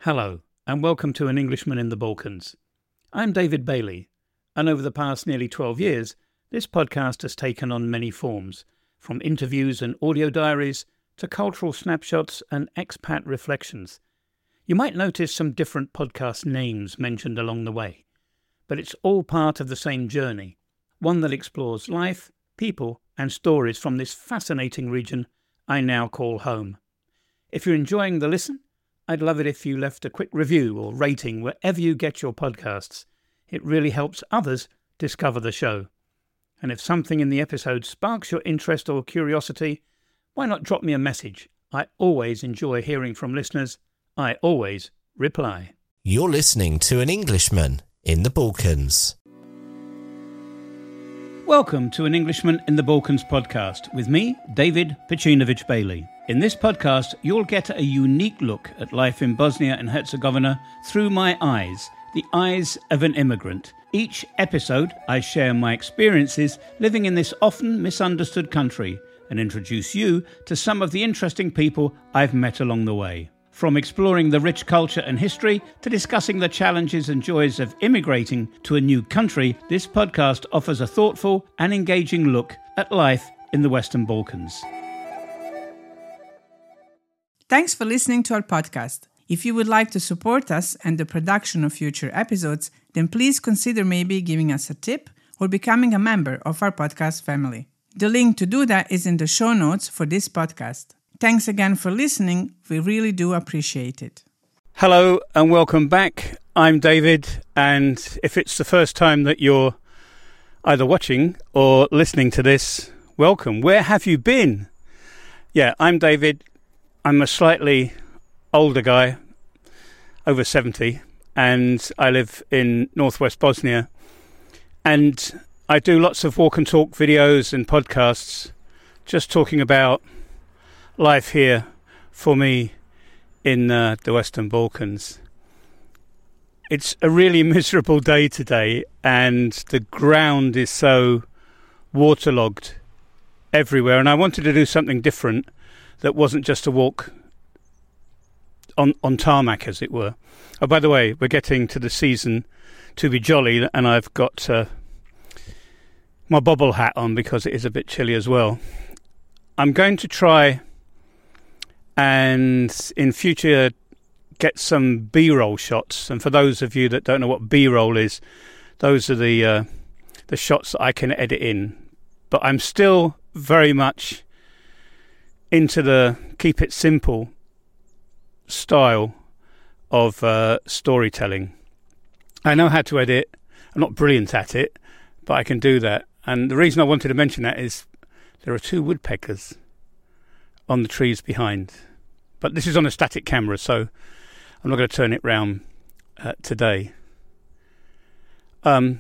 Hello, and welcome to An Englishman in the Balkans. I'm David Bailey, and over the past nearly 12 years, this podcast has taken on many forms, from interviews and audio diaries to cultural snapshots and expat reflections. You might notice some different podcast names mentioned along the way, but it's all part of the same journey, one that explores life, people, and stories from this fascinating region I now call home. If you're enjoying the listen, I'd love it if you left a quick review or rating wherever you get your podcasts. It really helps others discover the show. And if something in the episode sparks your interest or curiosity, why not drop me a message? I always enjoy hearing from listeners. I always reply. You're listening to An Englishman in the Balkans. Welcome to An Englishman in the Balkans podcast with me, David Pecinovich Bailey. In this podcast, you'll get a unique look at life in Bosnia and Herzegovina through my eyes, the eyes of an immigrant. Each episode, I share my experiences living in this often misunderstood country and introduce you to some of the interesting people I've met along the way. From exploring the rich culture and history to discussing the challenges and joys of immigrating to a new country, this podcast offers a thoughtful and engaging look at life in the Western Balkans. Thanks for listening to our podcast. If you would like to support us and the production of future episodes, then please consider maybe giving us a tip or becoming a member of our podcast family. The link to do that is in the show notes for this podcast. Thanks again for listening. We really do appreciate it. Hello and welcome back. I'm David, and if it's the first time that you're either watching or listening to this, welcome. Where have you been? Yeah, I'm David. I'm a slightly older guy, over 70, and I live in northwest Bosnia. And I do lots of walk and talk videos and podcasts, just talking about life here for me in the Western Balkans. It's a really miserable day today, and the ground is so waterlogged everywhere, and I wanted to do something different that wasn't just a walk on tarmac, as it were. Oh, by the way, we're getting to the season to be jolly, and I've got my bobble hat on because it is a bit chilly as well. I'm going to try and in future get some B-roll shots, and for those of you that don't know what B-roll is, those are the shots that I can edit in. But I'm still very much into the keep it simple style of storytelling. I know how to edit. I'm not brilliant at it, but I can do that. And the reason I wanted to mention that is there are two woodpeckers on the trees behind. But this is on a static camera, so I'm not going to turn it round today. Oh,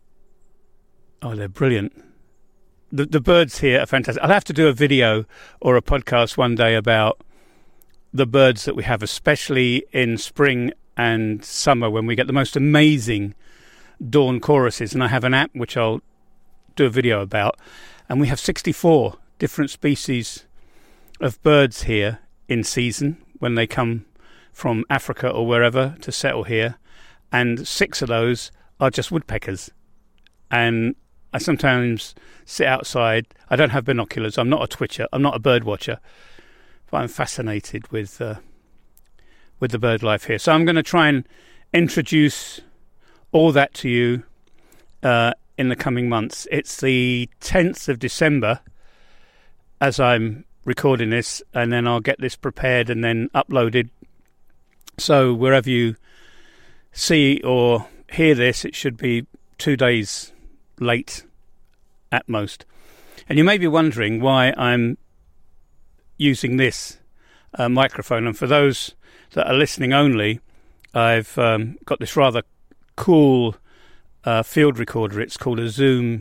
they're brilliant. The birds here are fantastic. I'll have to do a video or a podcast one day about the birds that we have, especially in spring and summer when we get the most amazing dawn choruses. And I have an app which I'll do a video about. And we have 64 different species of birds here in season when they come from Africa or wherever to settle here. And 6 of those are just woodpeckers. And I sometimes sit outside. I don't have binoculars. I'm not a twitcher. I'm not a bird watcher. But I'm fascinated with the bird life here. So I'm going to try and introduce all that to you in the coming months. It's the 10th of December as I'm recording this, and then I'll get this prepared and then uploaded. So wherever you see or hear this, it should be 2 days late at most. And you may be wondering why I'm using this microphone. And for those that are listening only, I've got this rather cool field recorder. It's called a Zoom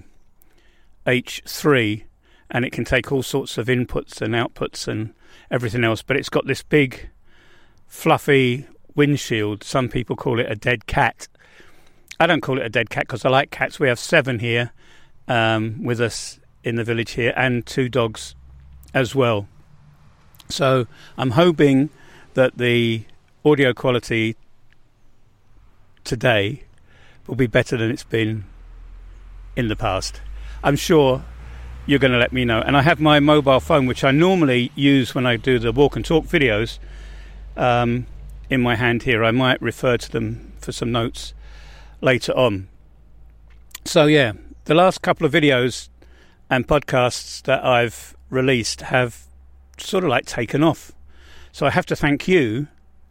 H3, and it can take all sorts of inputs and outputs and everything else. But it's got this big fluffy windshield. Some people call it a dead cat. I don't call it a dead cat because I like cats. We have 7 here with us in the village here, and 2 dogs as well. So I'm hoping that the audio quality today will be better than it's been in the past. I'm sure you're going to let me know. And I have my mobile phone, which I normally use when I do the walk and talk videos, in my hand here. I might refer to them for some notes later on. So yeah, the last couple of videos and podcasts that I've released have sort of like taken off. So I have to thank you,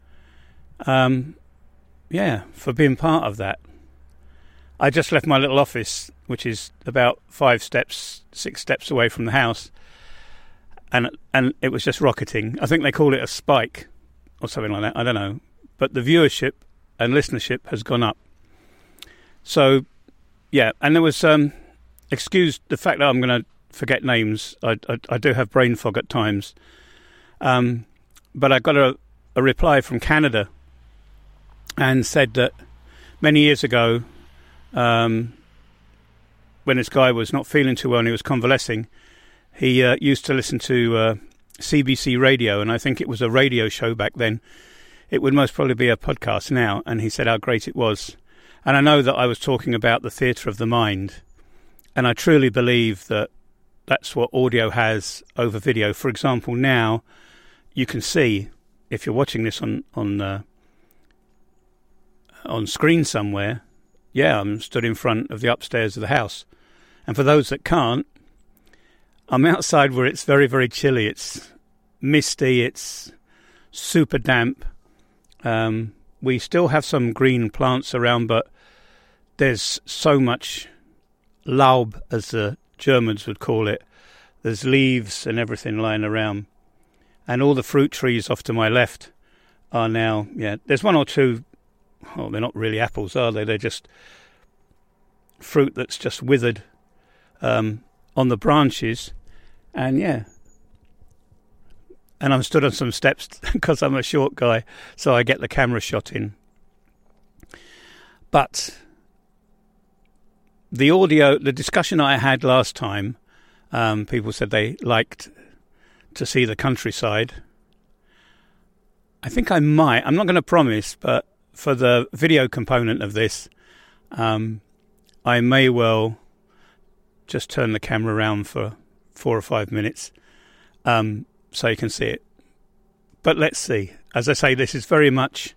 for being part of that. I just left my little office, which is about 6 steps away from the house, and it was just rocketing. I think they call it a spike or something like that. I don't know. But the viewership and listenership has gone up. So, yeah, and there was, excuse the fact that I'm going to forget names. I do have brain fog at times. But I got a reply from Canada and said that many years ago, when this guy was not feeling too well and he was convalescing, he used to listen to CBC radio, and I think it was a radio show back then. It would most probably be a podcast now, and he said how great it was. And I know that I was talking about the theatre of the mind, and I truly believe that that's what audio has over video. For example, now you can see, if you're watching this on screen somewhere, yeah, I'm stood in front of the upstairs of the house. And for those that can't, I'm outside where it's very, very chilly. It's misty, it's super damp. We still have some green plants around, but there's so much Laub, as the Germans would call it. There's leaves and everything lying around. And all the fruit trees off to my left are now, there's one or two, they're not really apples, are they? They're just fruit that's just withered on the branches. And and I'm stood on some steps because I'm a short guy, so I get the camera shot in. But the discussion I had last time, people said they liked to see the countryside. I think I'm not going to promise, but for the video component of this, I may well just turn the camera around for 4 or 5 minutes, so you can see it. But let's see. As I say, this is very much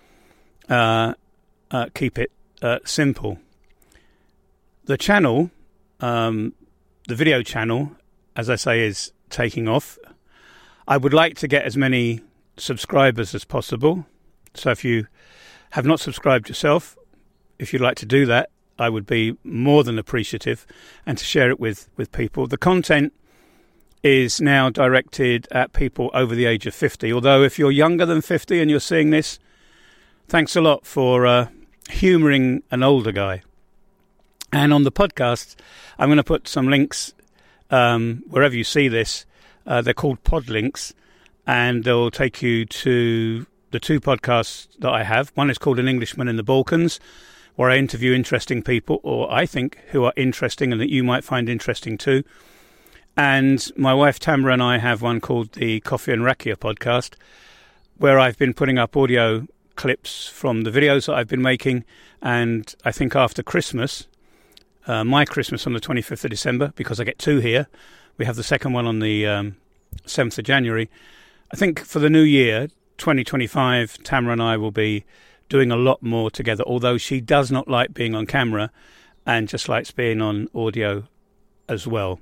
keep it simple. The channel, the video channel, as I say, is taking off. I would like to get as many subscribers as possible. So if you have not subscribed yourself, if you'd like to do that, I would be more than appreciative, and to share it with people. The content is now directed at people over the age of 50. Although if you're younger than 50 and you're seeing this, thanks a lot for humouring an older guy. And on the podcast, I'm going to put some links wherever you see this. They're called pod links, and they'll take you to the 2 podcasts that I have. One is called An Englishman in the Balkans, where I interview interesting people, or I think who are interesting and that you might find interesting too. And my wife Tamara and I have one called the Coffee and Rakia podcast, where I've been putting up audio clips from the videos that I've been making. And I think after Christmas, my Christmas on the 25th of December, because I get 2 here, we have the second one on the 7th of January. I think for the new year, 2025, Tamara and I will be doing a lot more together, although she does not like being on camera and just likes being on audio as well.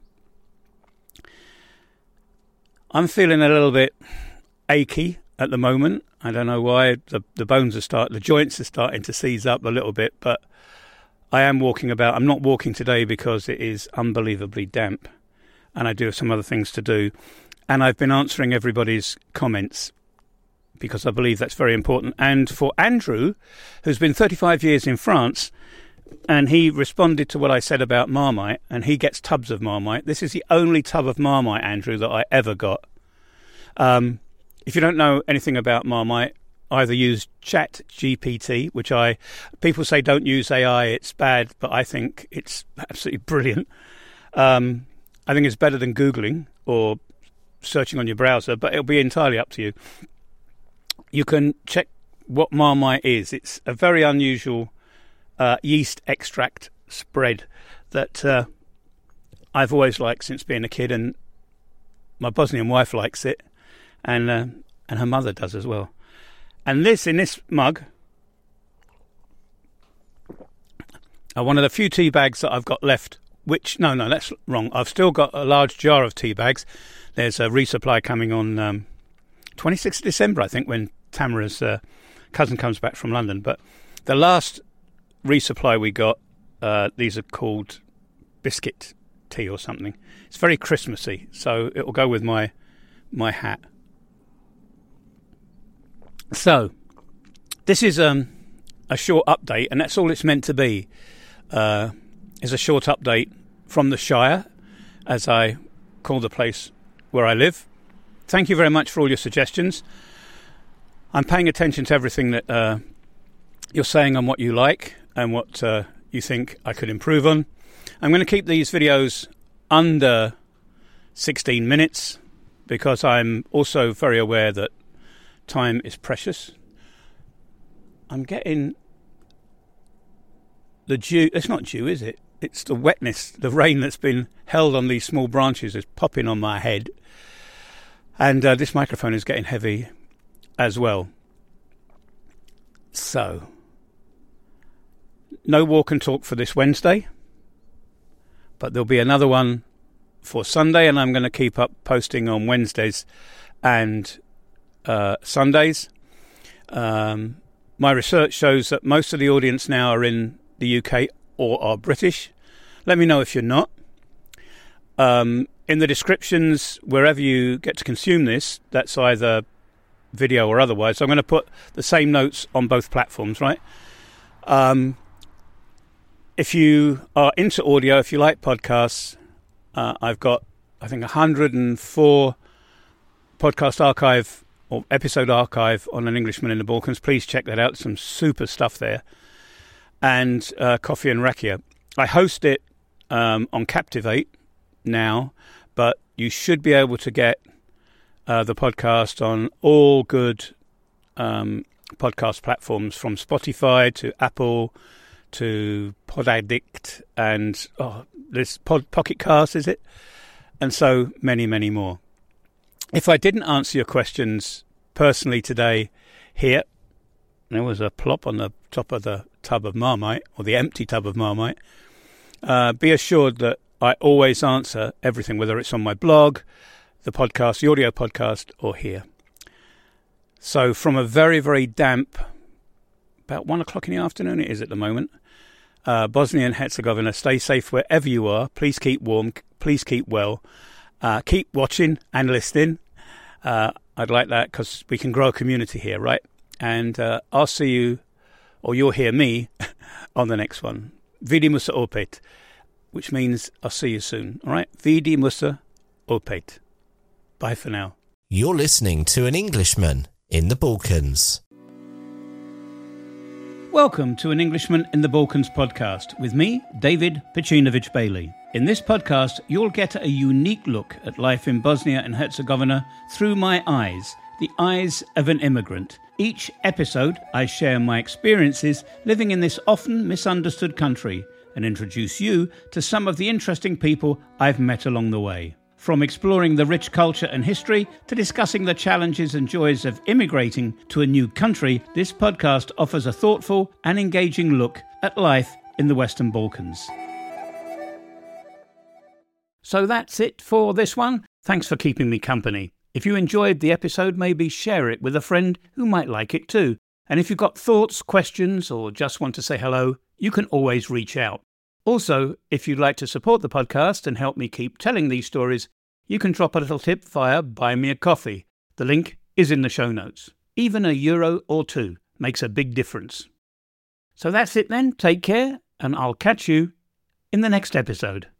I'm feeling a little bit achy at the moment. I don't know why. The joints are starting to seize up a little bit, but I am walking about. I'm not walking today because it is unbelievably damp, and I do have some other things to do. And I've been answering everybody's comments, because I believe that's very important. And for Andrew, who's been 35 years in France, and he responded to what I said about Marmite, and he gets tubs of Marmite. This is the only tub of Marmite, Andrew, that I ever got. If you don't know anything about Marmite, either use ChatGPT, which people say don't use AI, it's bad, but I think it's absolutely brilliant. I think it's better than Googling or searching on your browser, but it'll be entirely up to you. You can check what Marmite is. It's a very unusual yeast extract spread that I've always liked since being a kid, and my Bosnian wife likes it, and her mother does as well. And this, in this mug, are one of the few tea bags that I've got left. No, that's wrong. I've still got a large jar of tea bags. There's a resupply coming on 26th of December, I think, when Tamara's cousin comes back from London. But the last resupply we got, these are called biscuit tea or something. It's very Christmassy, so it will go with my hat. So, this is a short update, and that's all it's meant to be. Is a short update from the Shire, as I call the place where I live. Thank you very much for all your suggestions. I'm paying attention to everything that you're saying on what you like and what you think I could improve on. I'm going to keep these videos under 16 minutes because I'm also very aware that time is precious. I'm getting the dew. It's not dew, is it? It's the wetness, the rain that's been held on these small branches is popping on my head. And this microphone is getting heavy as well. So, no walk and talk for this Wednesday. But there'll be another one for Sunday, and I'm going to keep up posting on Wednesdays and Sundays. My research shows that most of the audience now are in the UK or are British. Let me know if you're not. In the descriptions, wherever you get to consume this, that's either video or otherwise. So I'm going to put the same notes on both platforms, right? If you are into audio, if you like podcasts, I've got, I think, 104 podcast archive or episode archive on An Englishman in the Balkans. Please check that out. Some super stuff there. And Coffee and Rakia. I host it on Captivate now, but you should be able to get the podcast on all good podcast platforms, from Spotify to Apple to Podaddict and this Pocket Cast, is it? And so many, many more. If I didn't answer your questions personally today here, there was a plop on the top of the tub of Marmite, or the empty tub of Marmite, be assured that I always answer everything, whether it's on my blog, the podcast, the audio podcast, or here. So from a very, very damp, about 1 o'clock in the afternoon it is at the moment, Bosnia and Herzegovina, stay safe wherever you are. Please keep warm. Please keep well. Keep watching and listening. I'd like that because we can grow a community here, right? And I'll see you, or you'll hear me, on the next one. Vidi musa opet, which means I'll see you soon. All right? Vidi musa opet. Bye for now. You're listening to An Englishman in the Balkans. Welcome to An Englishman in the Balkans podcast with me, David Pecinovich Bailey. In this podcast, you'll get a unique look at life in Bosnia and Herzegovina through my eyes, the eyes of an immigrant. Each episode, I share my experiences living in this often misunderstood country and introduce you to some of the interesting people I've met along the way. From exploring the rich culture and history to discussing the challenges and joys of immigrating to a new country, this podcast offers a thoughtful and engaging look at life in the Western Balkans. So that's it for this one. Thanks for keeping me company. If you enjoyed the episode, maybe share it with a friend who might like it too. And if you've got thoughts, questions, or just want to say hello, you can always reach out. Also, if you'd like to support the podcast and help me keep telling these stories, you can drop a little tip via Buy Me a Coffee. The link is in the show notes. Even €1 or €2 makes a big difference. So that's it then. Take care, and I'll catch you in the next episode.